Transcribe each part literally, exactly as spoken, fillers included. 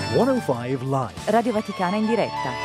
centocinque Live. Radio Vaticana in diretta.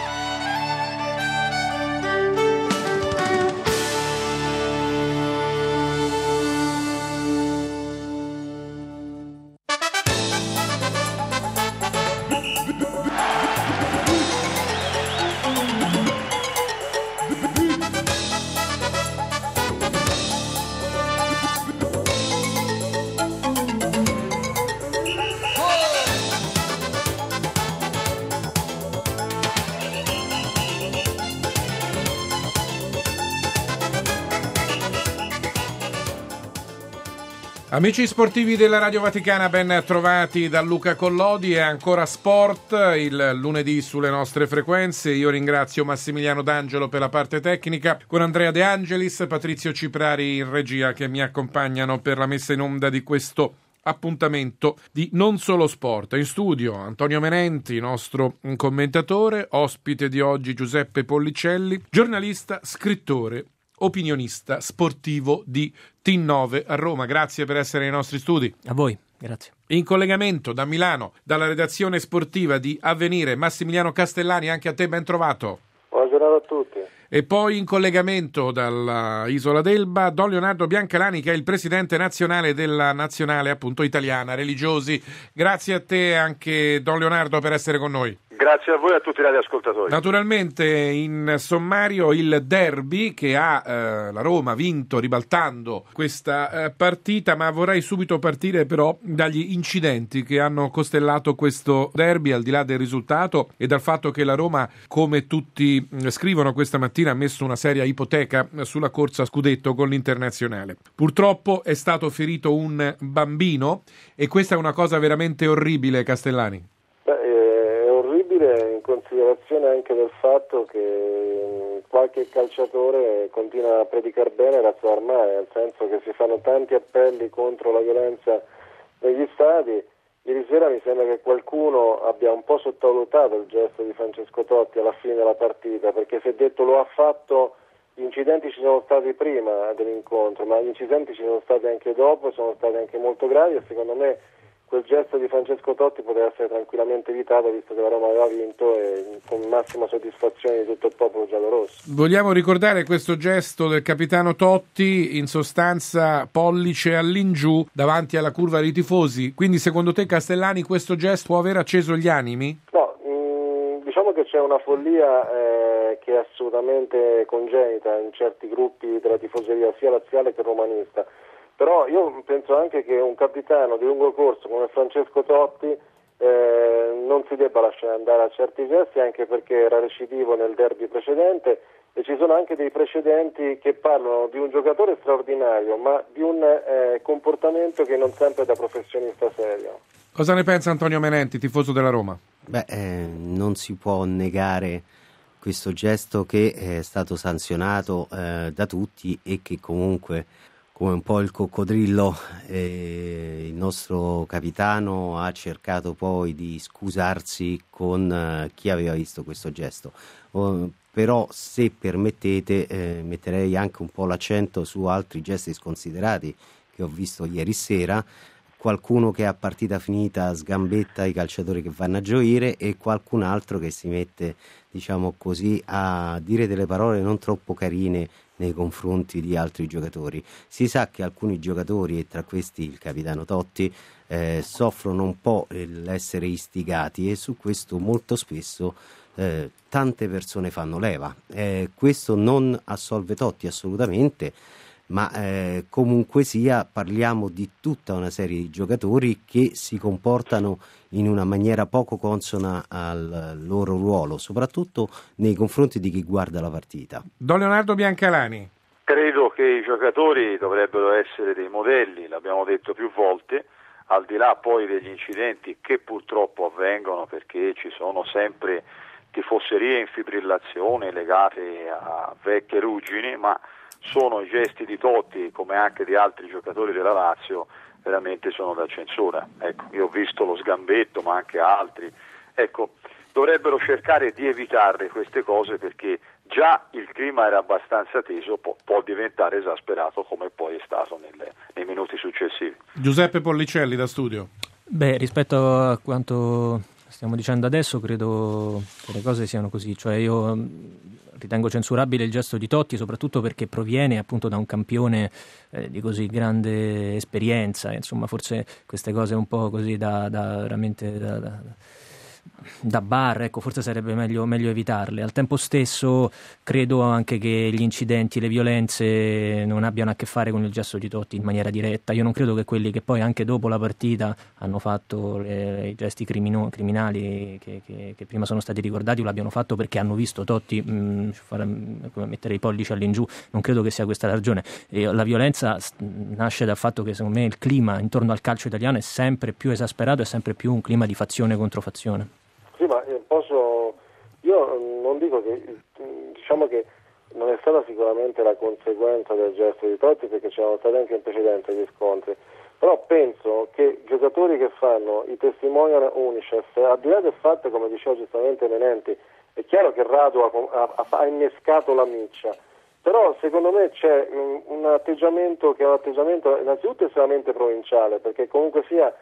Amici sportivi della Radio Vaticana, ben trovati da Luca Collodi. È ancora sport il lunedì sulle nostre frequenze. Io ringrazio Massimiliano D'Angelo per la parte tecnica, con Andrea De Angelis, Patrizio Ciprari in regia, che mi accompagnano per la messa in onda di questo appuntamento di Non Solo Sport. In studio Antonio Menenti, nostro commentatore, ospite di oggi Giuseppe Pollicelli, giornalista, scrittore, opinionista sportivo di T nove a Roma. Grazie per essere nei nostri studi. A voi, grazie. In collegamento da Milano, dalla redazione sportiva di Avvenire, Massimiliano Castellani, anche a te ben trovato. Buongiorno a tutti. E poi in collegamento dalla Isola d'Elba, Don Leonardo Biancalani, che è il presidente nazionale della nazionale appunto italiana religiosi. Grazie a te anche Don Leonardo per essere con noi. Grazie a voi e a tutti i radioascoltatori. Naturalmente in sommario il derby che ha eh, la Roma vinto ribaltando questa eh, partita, ma vorrei subito partire però dagli incidenti che hanno costellato questo derby, al di là del risultato e dal fatto che la Roma, come tutti eh, scrivono questa mattina, ha messo una seria ipoteca sulla corsa a scudetto con l'Internazionale. Purtroppo è stato ferito un bambino e questa è una cosa veramente orribile, Castellani. In considerazione anche del fatto che qualche calciatore continua a predicare bene la sua armata, nel senso che si fanno tanti appelli contro la violenza negli stadi. Ieri sera mi sembra che qualcuno abbia un po' sottovalutato il gesto di Francesco Totti alla fine della partita, perché si è detto lo ha fatto, gli incidenti ci sono stati prima dell'incontro, ma gli incidenti ci sono stati anche dopo, sono stati anche molto gravi e secondo me quel gesto di Francesco Totti poteva essere tranquillamente evitato, visto che la Roma aveva vinto, e con massima soddisfazione di tutto il popolo giallorosso. Vogliamo ricordare questo gesto del capitano Totti, in sostanza pollice all'ingiù davanti alla curva dei tifosi. Quindi secondo te, Castellani, questo gesto può aver acceso gli animi? No, mh, diciamo che c'è una follia eh, che è assolutamente congenita in certi gruppi della tifoseria sia laziale che romanista. Però io penso anche che un capitano di lungo corso come Francesco Totti eh, non si debba lasciare andare a certi gesti, anche perché era recidivo nel derby precedente e ci sono anche dei precedenti che parlano di un giocatore straordinario, ma di un eh, comportamento che non sempre è da professionista serio. Cosa ne pensa Antonio Menenti, tifoso della Roma? Beh, eh, non si può negare questo gesto che è stato sanzionato eh, da tutti e che comunque, come un po' il coccodrillo, eh, il nostro capitano ha cercato poi di scusarsi con eh, chi aveva visto questo gesto. Oh, però, se permettete, eh, metterei anche un po' l'accento su altri gesti sconsiderati che ho visto ieri sera. Qualcuno che a partita finita sgambetta i calciatori che vanno a gioire e qualcun altro che si mette, diciamo così, a dire delle parole non troppo carine nei confronti di altri giocatori. Si sa che alcuni giocatori, e tra questi il capitano Totti, eh, soffrono un po' l'essere istigati e su questo molto spesso eh, tante persone fanno leva. Eh, questo non assolve Totti assolutamente, ma eh, comunque sia parliamo di tutta una serie di giocatori che si comportano in una maniera poco consona al loro ruolo, soprattutto nei confronti di chi guarda la partita. Don Leonardo Biancalani. Credo che i giocatori dovrebbero essere dei modelli, l'abbiamo detto più volte, al di là poi degli incidenti che purtroppo avvengono, perché ci sono sempre tifoserie in fibrillazione legate a vecchie ruggini, ma sono i gesti di Totti, come anche di altri giocatori della Lazio, veramente sono da censura. Ecco, io ho visto lo sgambetto, ma anche altri. Ecco, dovrebbero cercare di evitarle queste cose, perché già il clima era abbastanza teso, può, può diventare esasperato come poi è stato nelle, nei minuti successivi. Giuseppe Pollicelli da studio. Beh, rispetto a quanto stiamo dicendo adesso credo che le cose siano così, cioè io ritengo censurabile il gesto di Totti soprattutto perché proviene appunto da un campione eh, di così grande esperienza, insomma forse queste cose un po' così da, da veramente da, da, da bar, ecco, forse sarebbe meglio, meglio evitarle. Al tempo stesso credo anche che gli incidenti, le violenze non abbiano a che fare con il gesto di Totti in maniera diretta. Io non credo che quelli che poi anche dopo la partita hanno fatto le, i gesti crimino, criminali che, che, che prima sono stati ricordati l'abbiano fatto perché hanno visto Totti mh, fare, come mettere i pollici all'ingiù. Non credo che sia questa la ragione. E la violenza nasce dal fatto che secondo me il clima intorno al calcio italiano è sempre più esasperato, è sempre più un clima di fazione contro fazione. Sì, ma posso, io non dico che, diciamo che non è stata sicuramente la conseguenza del gesto di Totti perché c'erano stati anche in precedenza gli scontri, però penso che giocatori che fanno i testimonial Unicef, al di là del fatto, come diceva giustamente Menenti, è chiaro che Radu ha, ha, ha innescato la miccia, però secondo me c'è un, un atteggiamento che è un atteggiamento innanzitutto estremamente provinciale, perché comunque sia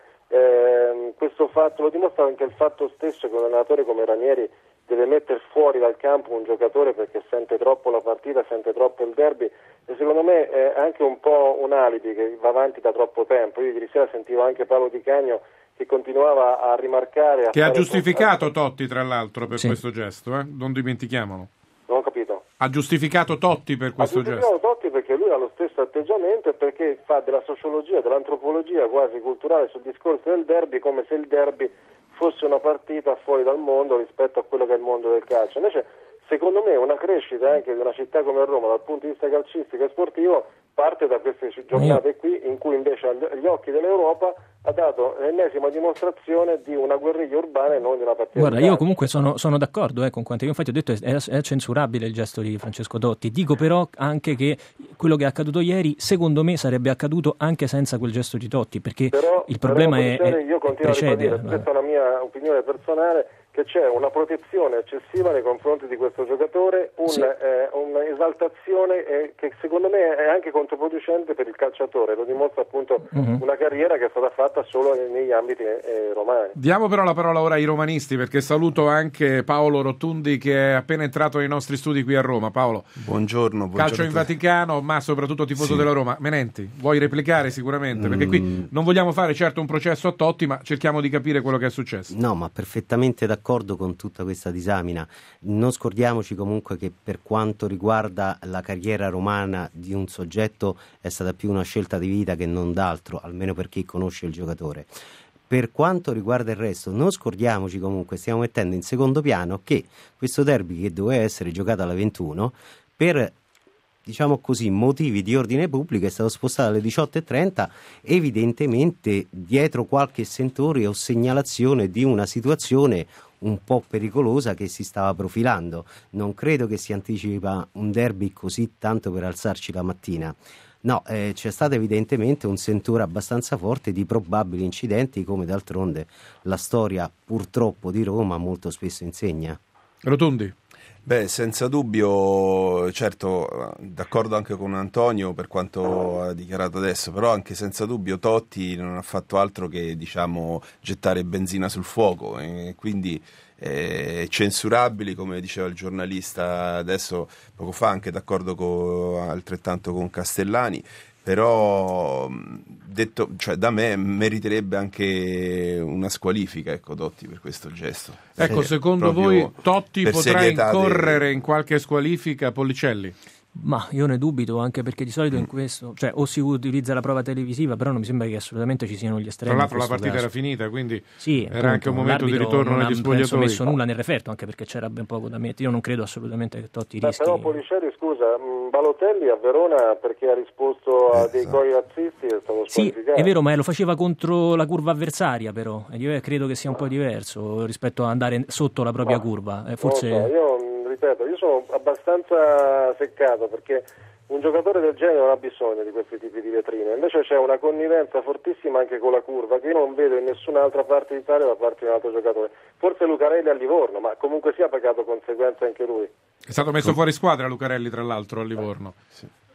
Eh, questo fatto lo dimostra anche il fatto stesso che un allenatore come Ranieri deve mettere fuori dal campo un giocatore perché sente troppo la partita, sente troppo il derby, e secondo me è anche un po' un alibi che va avanti da troppo tempo. Io ieri sera sentivo anche Paolo Di Cagno che continuava a rimarcare a che ha fare giustificato con... Totti tra l'altro per sì. questo gesto, eh? Non dimentichiamolo. Non ho capito. Ha giustificato Totti per questo ha giustificato gesto. Totti perché lui ha lo stesso atteggiamento e perché fa della sociologia, dell'antropologia quasi culturale sul discorso del derby, come se il derby fosse una partita fuori dal mondo rispetto a quello che è il mondo del calcio. Invece secondo me una crescita anche di una città come Roma dal punto di vista calcistico e sportivo parte da queste giornate qui in cui invece agli occhi dell'Europa ha dato l'ennesima dimostrazione di una guerriglia urbana e non di una partita. Guarda, io comunque sono, sono d'accordo eh, con quanto io infatti ho detto, è, è censurabile il gesto di Francesco Totti. Dico però anche che quello che è accaduto ieri secondo me sarebbe accaduto anche senza quel gesto di Totti, perché però, il problema però, è, è io continuo precede, a ribadire, questa è una mia opinione personale, che c'è una protezione eccessiva nei confronti di questo giocatore, un, sì. eh, un'esaltazione eh, che secondo me è anche controproducente per il calciatore, lo dimostra appunto uh-huh. una carriera che è stata fatta solo negli ambiti eh, romani. Diamo però la parola ora ai romanisti, perché saluto anche Paolo Rotundi che è appena entrato nei nostri studi qui a Roma. Paolo, buongiorno, buongiorno. Calcio in Vaticano, ma soprattutto tifoso sì. della Roma. Menenti, vuoi replicare sicuramente? Perché qui non vogliamo fare certo un processo a Totti, ma cerchiamo di capire quello che è successo. No, ma perfettamente d'accordo con tutta questa disamina. Non scordiamoci comunque che per quanto riguarda la carriera romana di un soggetto è stata più una scelta di vita che non d'altro, almeno per chi conosce il giocatore. Per quanto riguarda il resto, non scordiamoci comunque, stiamo mettendo in secondo piano che questo derby che doveva essere giocato alle ventuno, per diciamo così motivi di ordine pubblico è stato spostato alle diciotto e trenta, evidentemente dietro qualche sentore o segnalazione di una situazione un po' pericolosa che si stava profilando. Non credo che si anticipa un derby così tanto per alzarci la mattina. No, eh, c'è stato evidentemente un sentore abbastanza forte di probabili incidenti, come d'altronde la storia purtroppo di Roma molto spesso insegna. Rotondi. Beh, senza dubbio, certo, d'accordo anche con Antonio per quanto ha dichiarato adesso, però anche senza dubbio Totti non ha fatto altro che, diciamo, gettare benzina sul fuoco, e quindi eh, censurabili, come diceva il giornalista adesso poco fa, anche d'accordo con, altrettanto con Castellani. Però detto, cioè, da me meriterebbe anche una squalifica, ecco, Totti per questo gesto. Ecco, eh, secondo voi Totti potrà incorrere de... in qualche squalifica? Pollicelli? Ma io ne dubito, anche perché di solito in questo, cioè o si utilizza la prova televisiva, però non mi sembra che assolutamente ci siano gli estremi. Tra l'altro la partita caso. era finita, quindi sì, era appunto anche un momento di ritorno non negli spogliatoi. Non ha messo nulla nel referto, anche perché c'era ben poco da mettere. Io non credo assolutamente che Totti Beh, rischi. però Pollicelli, scusa, Balotelli a Verona perché ha risposto a dei gol razzisti è stato squalificato. Sì, è vero, ma lo faceva contro la curva avversaria, però e io credo che sia un po' diverso rispetto a andare sotto la propria no, curva. Eh, forse... non lo so, io ripeto, io sono abbastanza seccato perché un giocatore del genere non ha bisogno di questi tipi di vetrine, invece c'è una connivenza fortissima anche con la curva che io non vedo in nessun'altra parte d'Italia da parte di un altro giocatore. Forse Lucarelli a Livorno, ma comunque sia ha pagato conseguenze anche lui. È stato messo fuori squadra Lucarelli, tra l'altro, a Livorno. Sì.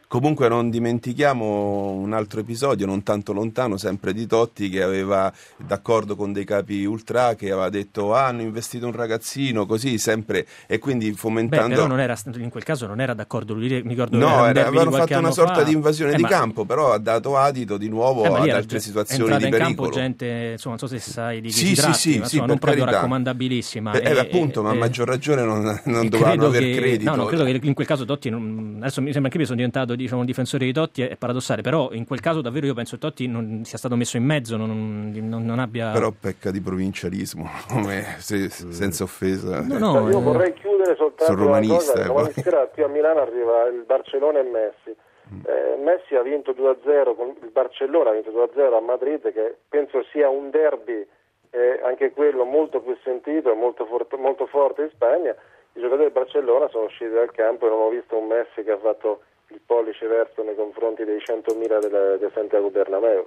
Comunque non dimentichiamo un altro episodio non tanto lontano, sempre di Totti, che aveva, d'accordo con dei capi ultra, che aveva detto ah, hanno investito un ragazzino, così sempre, e quindi fomentando... Beh, però non era, in quel caso non era d'accordo, lui mi ricordo no, era, avevano fatto una sorta fa. di invasione eh, di ma... campo, però ha dato adito di nuovo eh, ad altre situazioni di pericolo. È entrata in campo gente, insomma, non so se sai di chi sì, si sì, tratti, sì, ma sì, insomma, non proprio carità. raccomandabilissima. Eh, e, appunto, e, ma a maggior ragione non, non dovevano aver che, credito. No, no, credo che in quel caso Totti, non, adesso mi sembra che io sono diventato diciamo, un difensore di Totti, è paradossale, però in quel caso davvero io penso che Totti non sia stato messo in mezzo, non, non, non abbia... Però pecca di provincialismo, come se, senza offesa. No, no, io eh... vorrei chiudere soltanto sono romanista, una cosa, eh, qui a Milano arriva il Barcellona e Messi. Eh, Messi ha vinto due a zero, con il Barcellona ha vinto due a zero a Madrid, che penso sia un derby eh, anche quello molto più sentito e molto, for- molto forte in Spagna. I giocatori del Barcellona sono usciti dal campo e non ho visto un Messi che ha fatto il pollice verso nei confronti dei centomila del, del Santiago Bernabéu.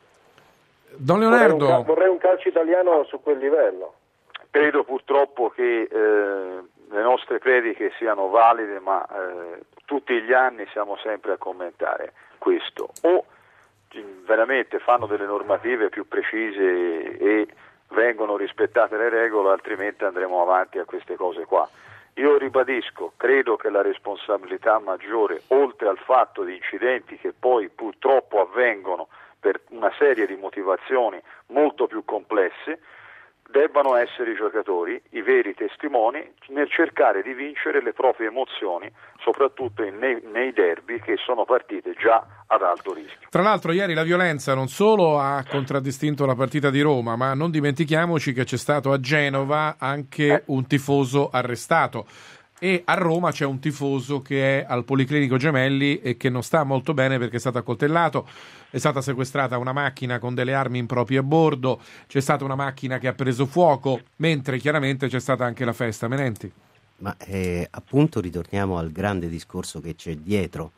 Don Leonardo, vorrei un, vorrei un calcio italiano su quel livello. Credo purtroppo che eh, le nostre prediche siano valide, ma eh, tutti gli anni siamo sempre a commentare questo. O veramente fanno delle normative più precise e vengono rispettate le regole, altrimenti andremo avanti a queste cose qua. Io ribadisco, credo che la responsabilità maggiore, oltre al fatto di incidenti che poi purtroppo avvengono per una serie di motivazioni molto più complesse, debbano essere i giocatori, i veri testimoni, nel cercare di vincere le proprie emozioni, soprattutto in, nei, nei derby che sono partite già ad alto rischio. Tra l'altro ieri la violenza non solo ha contraddistinto la partita di Roma, ma non dimentichiamoci che c'è stato a Genova anche un tifoso arrestato. E a Roma c'è un tifoso che è al Policlinico Gemelli e che non sta molto bene perché è stato accoltellato, è stata sequestrata una macchina con delle armi improprie a bordo, c'è stata una macchina che ha preso fuoco, mentre chiaramente c'è stata anche la festa. Menenti? Ma eh, appunto ritorniamo al grande discorso che c'è dietro.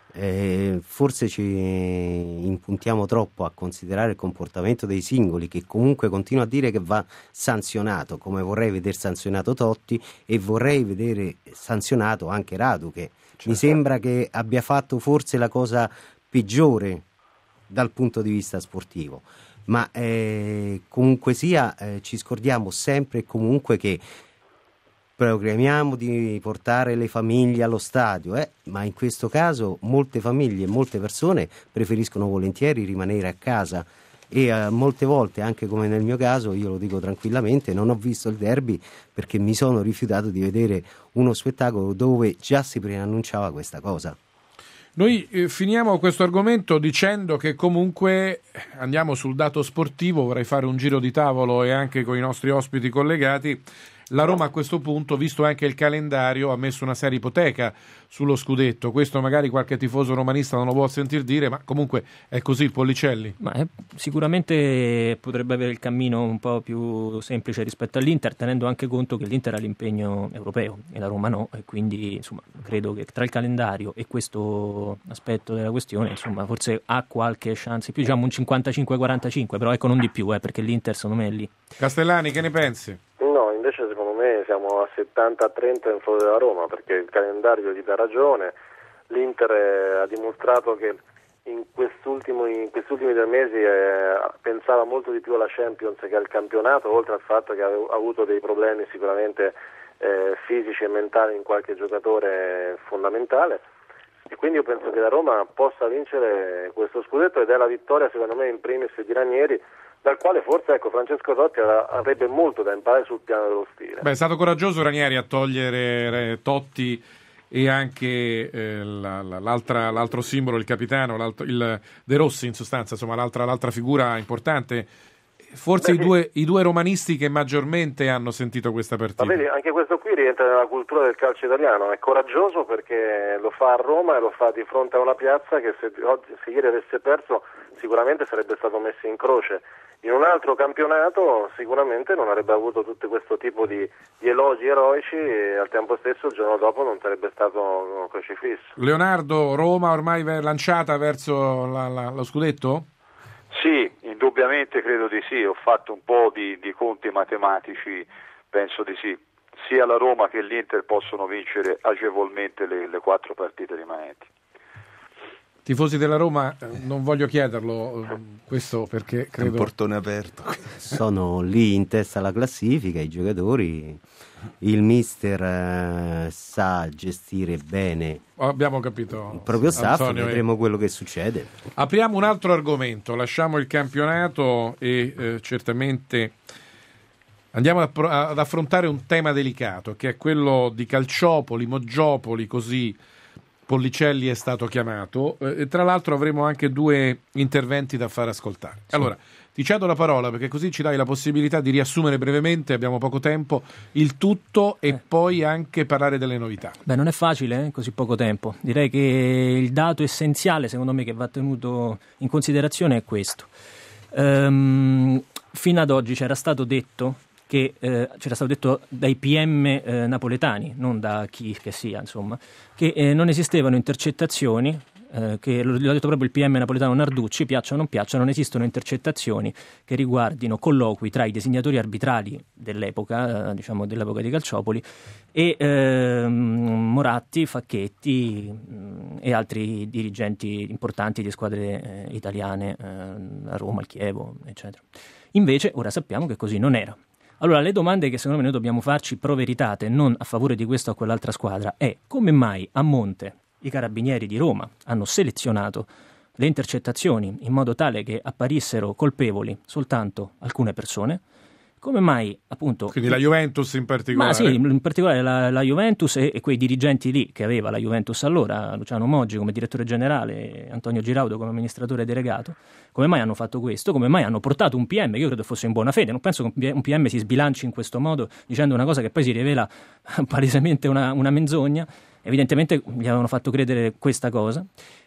Eh, forse ci impuntiamo troppo a considerare il comportamento dei singoli, che comunque continuo a dire che va sanzionato, come vorrei vedere sanzionato Totti e vorrei vedere sanzionato anche Radu, che certo. Mi sembra che abbia fatto forse la cosa peggiore dal punto di vista sportivo, ma eh, comunque sia eh, ci scordiamo sempre e comunque che proclamiamo di portare le famiglie allo stadio, eh? Ma in questo caso molte famiglie e molte persone preferiscono volentieri rimanere a casa e eh, molte volte, anche come nel mio caso, io lo dico tranquillamente, non ho visto il derby perché mi sono rifiutato di vedere uno spettacolo dove già si preannunciava questa cosa. Noi eh, finiamo questo argomento dicendo che comunque andiamo sul dato sportivo, vorrei fare un giro di tavolo e anche con i nostri ospiti collegati. La Roma a questo punto, visto anche il calendario, ha messo una seria ipoteca sullo scudetto. Questo magari qualche tifoso romanista non lo vuol sentir dire, ma comunque è così il Pollicelli. Ma è, sicuramente potrebbe avere il cammino un po' più semplice rispetto all'Inter, tenendo anche conto che l'Inter ha l'impegno europeo e la Roma no, e quindi insomma credo che tra il calendario e questo aspetto della questione insomma forse ha qualche chance più, diciamo un cinquantacinque quarantacinque, però ecco non di più, eh, perché l'Inter secondo me è lì. Castellani, che ne pensi? No, invece secondo me siamo a settanta a trenta in favore della Roma, perché il calendario gli dà ragione. L'Inter ha dimostrato che in quest'ultimi, in questi ultimi due mesi eh, pensava molto di più alla Champions che al campionato, oltre al fatto che ha avuto dei problemi sicuramente eh, fisici e mentali in qualche giocatore fondamentale, e quindi io penso che la Roma possa vincere questo scudetto, ed è la vittoria secondo me in primis di Ranieri, dal quale forse ecco Francesco Totti avrebbe molto da imparare sul piano dello stile. Beh, è stato coraggioso Ranieri a togliere eh, Totti e anche eh, la, la, l'altra, l'altro simbolo, il capitano, il De Rossi in sostanza, insomma l'altra, l'altra figura importante. Forse Beh, i, due, sì. i due romanisti che maggiormente hanno sentito questa partita. Ma vedi, anche questo qui rientra nella cultura del calcio italiano, è coraggioso perché lo fa a Roma e lo fa di fronte a una piazza che se, oggi, se ieri avesse perso sicuramente sarebbe stato messo in croce. In un altro campionato sicuramente non avrebbe avuto tutto questo tipo di, di elogi eroici e al tempo stesso il giorno dopo non sarebbe stato crocifisso. Leonardo, Roma ormai lanciata verso la, la, lo scudetto? Sì, indubbiamente credo di sì, ho fatto un po' di, di conti matematici, penso di sì. Sia la Roma che l'Inter possono vincere agevolmente le, le quattro partite rimanenti. Tifosi della Roma, non voglio chiederlo questo perché credo... È un portone aperto. Sono lì in testa alla classifica, i giocatori, il mister eh, sa gestire bene Abbiamo capito il proprio staff, Antonio, vedremo quello che succede. Apriamo un altro argomento, lasciamo il campionato e eh, certamente andiamo ad, ad affrontare un tema delicato che è quello di Calciopoli, Moggiopoli, così Pollicelli è stato chiamato, e tra l'altro avremo anche due interventi da far ascoltare. Sì. Allora, ti cedo la parola perché così ci dai la possibilità di riassumere brevemente, abbiamo poco tempo, il tutto e eh. poi anche parlare delle novità. Beh, non è facile, eh? Così poco tempo. Direi che il dato essenziale, secondo me, che va tenuto in considerazione è questo. Ehm, fino ad oggi c'era stato detto che eh, c'era stato detto dai P M eh, napoletani, non da chi che sia, insomma, che eh, non esistevano intercettazioni, eh, che l'ha detto proprio il P M napoletano Narducci, piaccia o non piaccia, non esistono intercettazioni che riguardino colloqui tra i designatori arbitrali dell'epoca, eh, diciamo dell'epoca di Calciopoli, e eh, Moratti, Facchetti mh, e altri dirigenti importanti di squadre eh, italiane, eh, a Roma, al Chievo, eccetera. Invece ora sappiamo che così non era. Allora, le domande che secondo me noi dobbiamo farci pro veritate, non a favore di questa o quell'altra squadra, è come mai a monte i carabinieri di Roma hanno selezionato le intercettazioni in modo tale che apparissero colpevoli soltanto alcune persone, come mai appunto... Quindi la Juventus in particolare? Ma sì, in particolare la, la Juventus e, e quei dirigenti lì che aveva la Juventus allora, Luciano Moggi come direttore generale, Antonio Giraudo come amministratore delegato, come mai hanno fatto questo? Come mai hanno portato un P M, che io credo fosse in buona fede, non penso che un P M si sbilanci in questo modo dicendo una cosa che poi si rivela palesemente una, una menzogna, evidentemente gli avevano fatto credere questa cosa.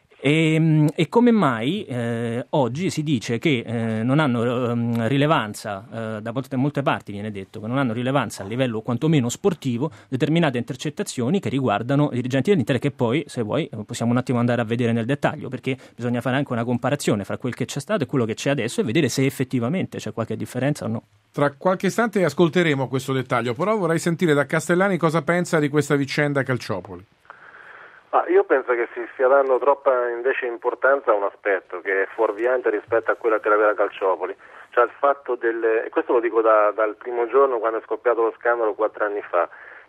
E, e come mai eh, oggi si dice che eh, non hanno eh, rilevanza, eh, da molte, molte parti viene detto che non hanno rilevanza a livello quantomeno sportivo determinate intercettazioni che riguardano i dirigenti dell'Inter, che poi, se vuoi, possiamo un attimo andare a vedere nel dettaglio, perché bisogna fare anche una comparazione fra quel che c'è stato e quello che c'è adesso e vedere se effettivamente c'è qualche differenza o no. Tra qualche istante ascolteremo questo dettaglio, però vorrei sentire da Castellani cosa pensa di questa vicenda Calciopoli. Ah, io penso che si stia dando troppa invece importanza a un aspetto che è fuorviante rispetto a quella che era vera Calciopoli, cioè il fatto del, e questo lo dico da, dal primo giorno quando è scoppiato lo scandalo quattro anni fa,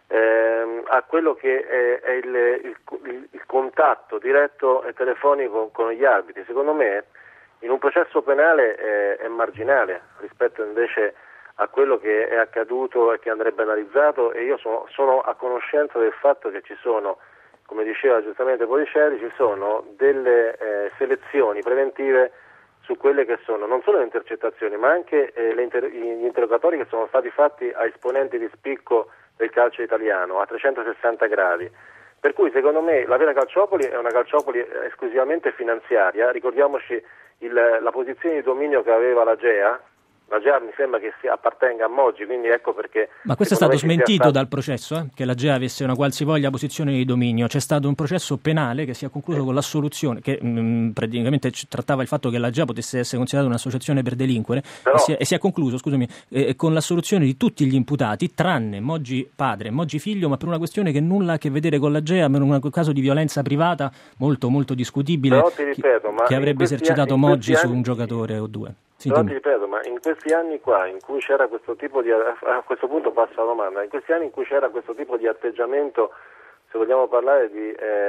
ehm, a quello che è, è il, il, il, il contatto diretto e telefonico con gli arbitri. Secondo me in un processo penale è, è marginale rispetto invece a quello che è accaduto e che andrebbe analizzato, e io sono, sono a conoscenza del fatto che ci sono, come diceva giustamente Pollicelli, ci sono delle eh, selezioni preventive su quelle che sono non solo le intercettazioni ma anche eh, le inter- gli interrogatori che sono stati fatti a esponenti di spicco del calcio italiano a trecentosessanta gradi. Per cui secondo me la vera Calciopoli è una Calciopoli esclusivamente finanziaria. Ricordiamoci il, la posizione di dominio che aveva la G E A. La G E A mi sembra che si appartenga a Moggi, quindi ecco perché... Ma questo è stato smentito stato... dal processo, eh? Che la G E A avesse una qualsivoglia posizione di dominio. C'è stato un processo penale che si è concluso eh. con l'assoluzione, che mh, praticamente trattava il fatto che la G E A potesse essere considerata un'associazione per delinquere, Però... e, si è, e si è concluso, scusami, eh, con l'assoluzione di tutti gli imputati, tranne Moggi padre e Moggi figlio, ma per una questione che nulla ha a che vedere con la G E A, per un caso di violenza privata molto molto discutibile, Però ti ripeto, che, che avrebbe esercitato anni, Moggi anni... su un giocatore o due. Sì, Però ti ripeto, ma in questi anni qua in cui c'era questo tipo di, a questo punto passo la domanda, in questi anni in cui c'era questo tipo di atteggiamento, se vogliamo parlare di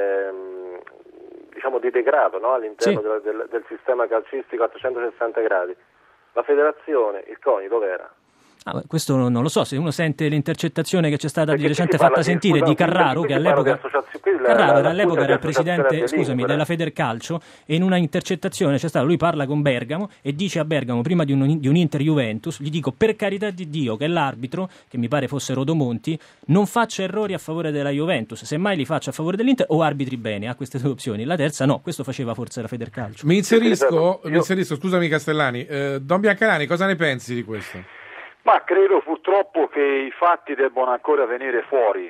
ehm, diciamo di degrado, no? All'interno sì. del, del, del sistema calcistico a trecentosessanta gradi, la federazione, il CONI dov'era? Ah, questo non lo so, se uno sente l'intercettazione che c'è stata Perché di recente fatta di, sentire scusa, di Carraro, che all'epoca Carraro era all'epoca era il presidente scusami, della Federcalcio, e in una intercettazione c'è stato, lui parla con Bergamo e dice a Bergamo prima di un, di un Inter Juventus, gli dico per carità di Dio che l'arbitro, che mi pare fosse Rodomonti, non faccia errori a favore della Juventus, semmai li faccia a favore dell'Inter o arbitri bene, ha queste due opzioni. La terza no, questo faceva forse la Federcalcio. Mi inserisco, mi inserisco scusami Castellani, eh, Don Biancarani, cosa ne pensi di questo? Ma credo purtroppo che i fatti debbano ancora venire fuori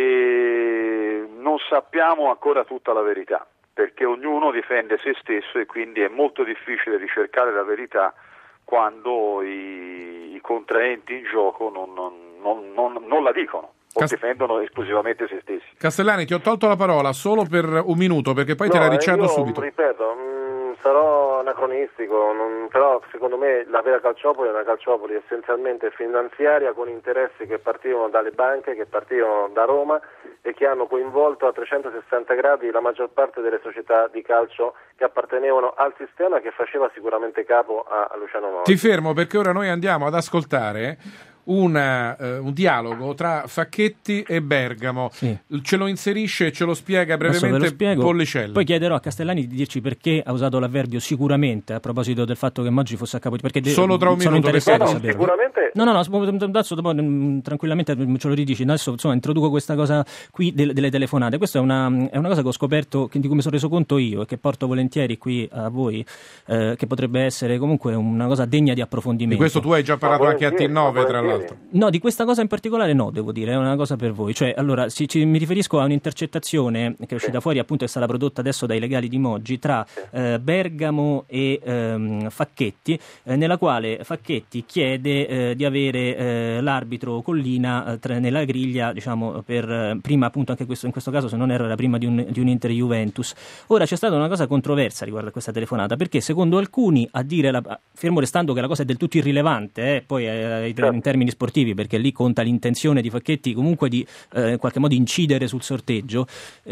e non sappiamo ancora tutta la verità, perché ognuno difende se stesso e quindi è molto difficile ricercare la verità quando i, i contraenti in gioco non, non, non, non, non la dicono. o Cas- difendono esclusivamente se stessi. Castellani, ti ho tolto la parola solo per un minuto perché poi no, te la ricevo io, subito. Ripeto, mh, sarò anacronistico, non, però secondo me la vera calciopoli è una calciopoli essenzialmente finanziaria, con interessi che partivano dalle banche, che partivano da Roma e che hanno coinvolto a trecentosessanta gradi la maggior parte delle società di calcio che appartenevano al sistema, che faceva sicuramente capo a, a Luciano Moro. Ti fermo perché ora noi andiamo ad ascoltare Una, uh, un dialogo tra Facchetti e Bergamo. Sì. Ce lo inserisce e ce lo spiega brevemente Pollicelli. Poi chiederò a Castellani di dirci perché ha usato l'avverbio sicuramente a proposito del fatto che Moggi fosse a capo, perché solo tra un sono minuto interessato no, a saperlo. Sicuramente... No, no, no, adesso dopo, tranquillamente ce lo ridici. Adesso insomma introduco questa cosa qui delle, delle telefonate. Questa è una, è una cosa che ho scoperto, che, di cui mi sono reso conto io e che porto volentieri qui a voi, eh, che potrebbe essere comunque una cosa degna di approfondimento. Di questo tu hai già parlato ma anche a T nove, tra l'altro. No, di questa cosa in particolare no, devo dire, è una cosa per voi. Cioè, allora, si, ci, mi riferisco a un'intercettazione che è uscita fuori, appunto, è stata prodotta adesso dai legali di Moggi, tra eh, Bergamo e ehm, Facchetti, eh, nella quale Facchetti chiede eh, di avere eh, l'arbitro Collina eh, tra, nella griglia, diciamo, per eh, prima, appunto, anche questo, in questo caso, se non erro, era prima di un, di un Inter Juventus. Ora c'è stata una cosa controversa riguardo a questa telefonata, perché secondo alcuni, a dire la, fermo restando che la cosa è del tutto irrilevante, eh, poi eh, in termini sportivi, perché lì conta l'intenzione di Facchetti comunque di eh, in qualche modo incidere sul sorteggio.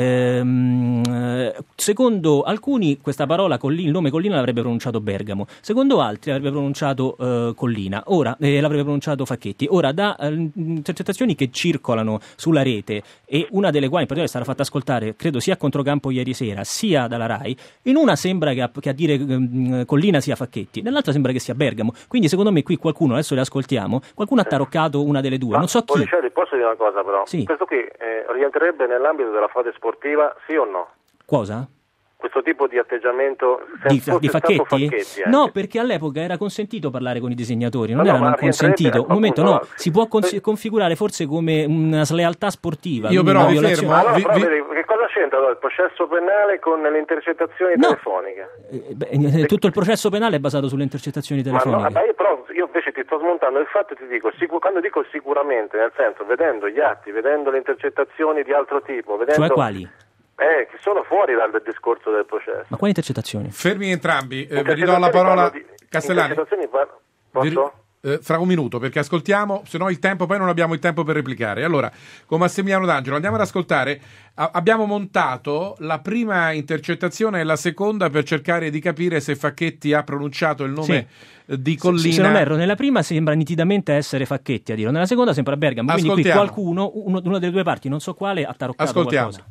Ehm, eh, secondo alcuni questa parola Collina, il nome Collina l'avrebbe pronunciato Bergamo, secondo altri l'avrebbe pronunciato eh, Collina, ora eh, l'avrebbe pronunciato Facchetti. Ora, da eh, intercettazioni che circolano sulla rete, e una delle quali in particolare è stata fatta ascoltare credo sia a Controcampo ieri sera sia dalla Rai, in una sembra che a, che a dire eh, Collina sia Facchetti, nell'altra sembra che sia Bergamo. Quindi secondo me qui qualcuno, adesso le ascoltiamo, qualcuno ha taroccato una delle due, ma non so chi. Pollicelli, posso dire una cosa però? Sì. Questo qui eh, rientrerebbe nell'ambito della frode sportiva, sì o no? Cosa? Questo tipo di atteggiamento di, di Facchetti? Facchetti no, perché all'epoca era consentito parlare con i disegnatori, non no, era no, non consentito. Un momento, no, no, si può cons- configurare forse come una slealtà sportiva. Io però vi fermo. Ma allora, vi, però, vi... vedi, che cosa c'entra allora, il processo penale con le intercettazioni no. telefoniche? Eh, beh, tutto il processo penale è basato sulle intercettazioni telefoniche. Ma no, ma io, però, io invece ti sto smontando il fatto, ti dico, sicu- quando dico sicuramente, nel senso, vedendo gli atti, vedendo le intercettazioni di altro tipo, vedendo... Cioè quali? Eh, che sono fuori dal discorso del processo. Ma quali intercettazioni? Fermi entrambi, eh, vi ridò la parola di... Castellani. Par... Posso? Eh, fra un minuto, perché ascoltiamo, se no il tempo, poi non abbiamo il tempo per replicare. Allora, con Massimiliano D'Angelo andiamo ad ascoltare. A- abbiamo montato la prima intercettazione e la seconda per cercare di capire se Facchetti ha pronunciato il nome sì. di Collina. Se, se non erro, nella prima sembra nitidamente essere Facchetti a dirlo, nella seconda sembra Bergamo. Quindi qui qualcuno, uno, una delle due parti, non so quale, ha taroccato Ascoltiamo. qualcosa.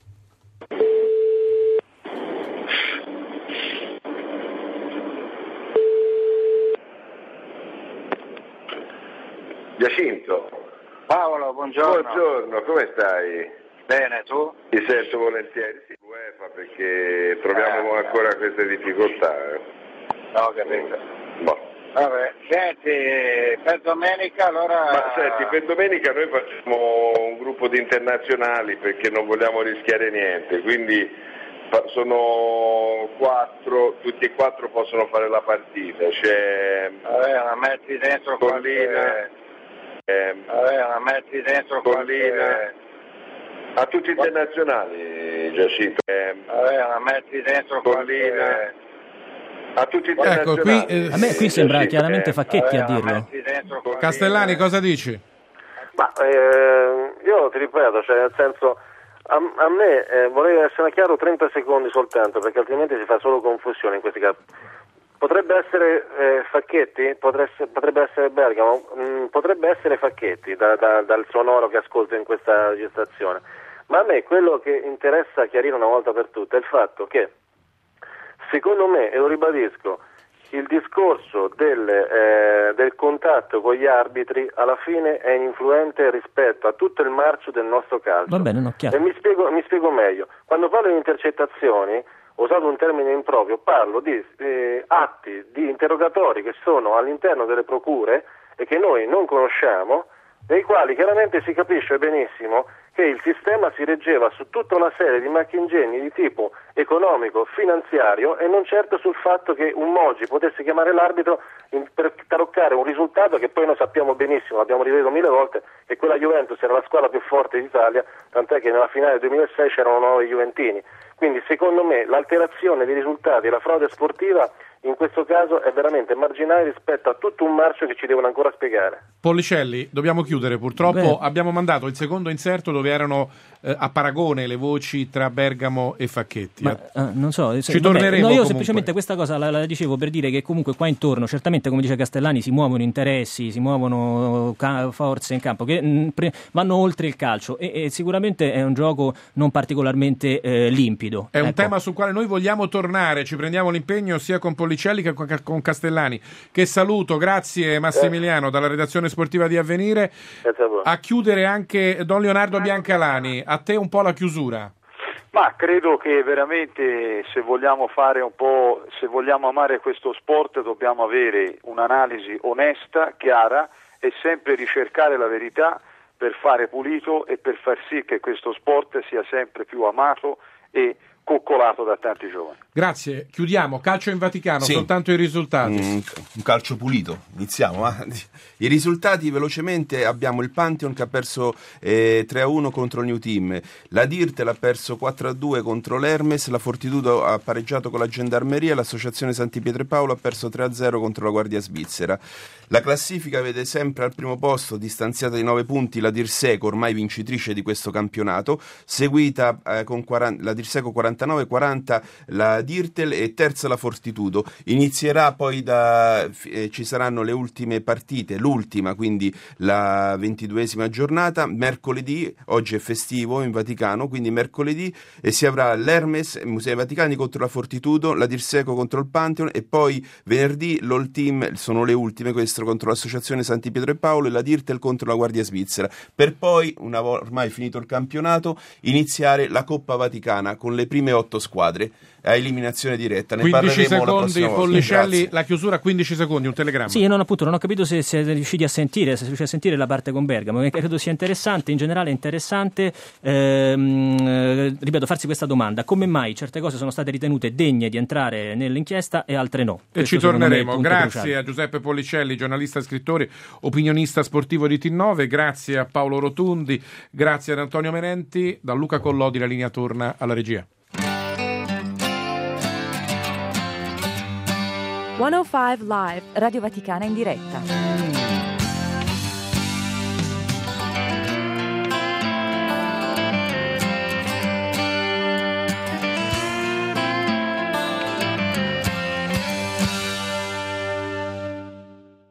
Giacinto. Paolo, buongiorno. Buongiorno, come stai? Bene, tu? Ti sento volentieri, sì, UEFA, perché troviamo eh, ancora eh. queste difficoltà. No, capito. Boh. Vabbè, senti, per domenica allora... Ma senti, per domenica noi facciamo un gruppo di internazionali perché non vogliamo rischiare niente, quindi sono quattro, tutti e quattro possono fare la partita. C'è Vabbè, la metti dentro Collina... Qualche... Eh, Vabbè, la metti dentro Collina qualche... a tutti internazionali, Giacinto. Eh, Vabbè, la metti dentro Collina qualche... a tutti internazionali. Ecco, qui, eh, a me qui sembra Giacinto, chiaramente eh, Facchetti vabbè, a dirlo. qualche... Castellani, cosa dici? Ma eh, io ti ripeto, cioè nel senso, a, a me eh, vorrei essere chiaro trenta secondi soltanto, perché altrimenti si fa solo confusione in questi casi. Potrebbe essere eh, Facchetti, potrebbe, potrebbe essere Bergamo, mh, potrebbe essere Facchetti da, da, dal sonoro che ascolto in questa registrazione, ma a me quello che interessa chiarire una volta per tutte è il fatto che, secondo me, e lo ribadisco, il discorso del, eh, del contatto con gli arbitri alla fine è ininfluente rispetto a tutto il marcio del nostro calcio. Va bene, no, chiaro. E mi spiego, mi spiego meglio. Quando parlo di intercettazioni, ho usato un termine improprio, parlo di eh, atti, di interrogatori che sono all'interno delle procure e che noi non conosciamo, nei quali chiaramente si capisce benissimo che il sistema si reggeva su tutta una serie di marchingegni di tipo economico, finanziario e non certo sul fatto che un Moggi potesse chiamare l'arbitro in, per taroccare un risultato che poi noi sappiamo benissimo, l'abbiamo ripetuto mille volte, che quella Juventus era la squadra più forte d'Italia, tant'è che nella finale del duemilasei c'erano nove Juventini. Quindi secondo me l'alterazione dei risultati e la frode sportiva in questo caso è veramente marginale rispetto a tutto un marcio che ci devono ancora spiegare. Pollicelli, dobbiamo chiudere, purtroppo Beh. abbiamo mandato il secondo inserto dove erano eh, a paragone le voci tra Bergamo e Facchetti. Ma, uh, non so, ci vabbè, torneremo no, io comunque. semplicemente questa cosa la, la dicevo per dire che comunque qua intorno, certamente come dice Castellani, si muovono interessi, si muovono ca- forze in campo che mh, pre- vanno oltre il calcio e, e sicuramente è un gioco non particolarmente eh, limpido. È un ecco. tema sul quale noi vogliamo tornare, ci prendiamo l'impegno sia con Pollicelli che con- con Castellani, che saluto. Grazie Massimiliano dalla redazione sportiva di Avvenire. Grazie a voi. A chiudere anche Don Leonardo Biancalani, a te un po' la chiusura. Ma credo che veramente se vogliamo fare un po', se vogliamo amare questo sport dobbiamo avere un'analisi onesta, chiara e sempre ricercare la verità per fare pulito e per far sì che questo sport sia sempre più amato e coccolato da tanti giovani. Grazie, chiudiamo. Calcio in Vaticano, Sì. soltanto i risultati. Un, un calcio pulito, iniziamo. Ma i risultati velocemente: abbiamo il Pantheon che ha perso eh, tre a uno contro il New Team, la Dirtel ha perso quattro a due contro l'Hermes, la Fortitudo ha pareggiato con la Gendarmeria, l'Associazione Santi Pietro e Paolo ha perso tre a zero contro la Guardia Svizzera. La classifica vede sempre al primo posto, distanziata di nove punti, la Dirseco, ormai vincitrice di questo campionato, seguita eh, con quaranta, la Dirseco quarantanove quaranta, la Dirtel e terza la Fortitudo. Inizierà poi da eh, ci saranno le ultime partite, l'ultima quindi la ventiduesima giornata, mercoledì, oggi è festivo in Vaticano, quindi mercoledì e si avrà l'Hermes, Musei Vaticani contro la Fortitudo, la Dirseco contro il Pantheon e poi venerdì l'All Team, sono le ultime queste, contro l'Associazione Santi Pietro e Paolo e la Dirtel contro la Guardia Svizzera, per poi, una volta ormai finito il campionato, iniziare la Coppa Vaticana con le prime otto squadre a eliminazione diretta. Ne quindici parleremo la secondi, prossima volta. Pollicelli, Grazie. la chiusura quindici secondi, un telegramma. Sì, io non, appunto, non ho capito se siete riusciti a sentire, se riuscite a sentire la parte con Bergamo, che credo sia interessante, in generale è interessante, ehm, eh, ripeto, farsi questa domanda: come mai certe cose sono state ritenute degne di entrare nell'inchiesta e altre no? E Questo ci secondo me è il torneremo. punto Grazie cruciale. a Giuseppe Pollicelli, giornalista, scrittore, opinionista sportivo di T nove, grazie a Paolo Rotundi, grazie ad Antonio Menenti, da Luca Collodi la linea torna alla regia. centocinque Live, Radio Vaticana in diretta.